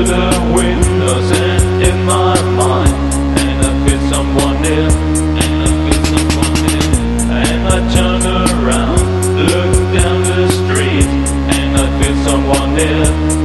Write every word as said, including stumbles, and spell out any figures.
through the windows and in my mind, and I feel someone near, and I feel someone near. And I turn around, look down the street, and I feel someone near.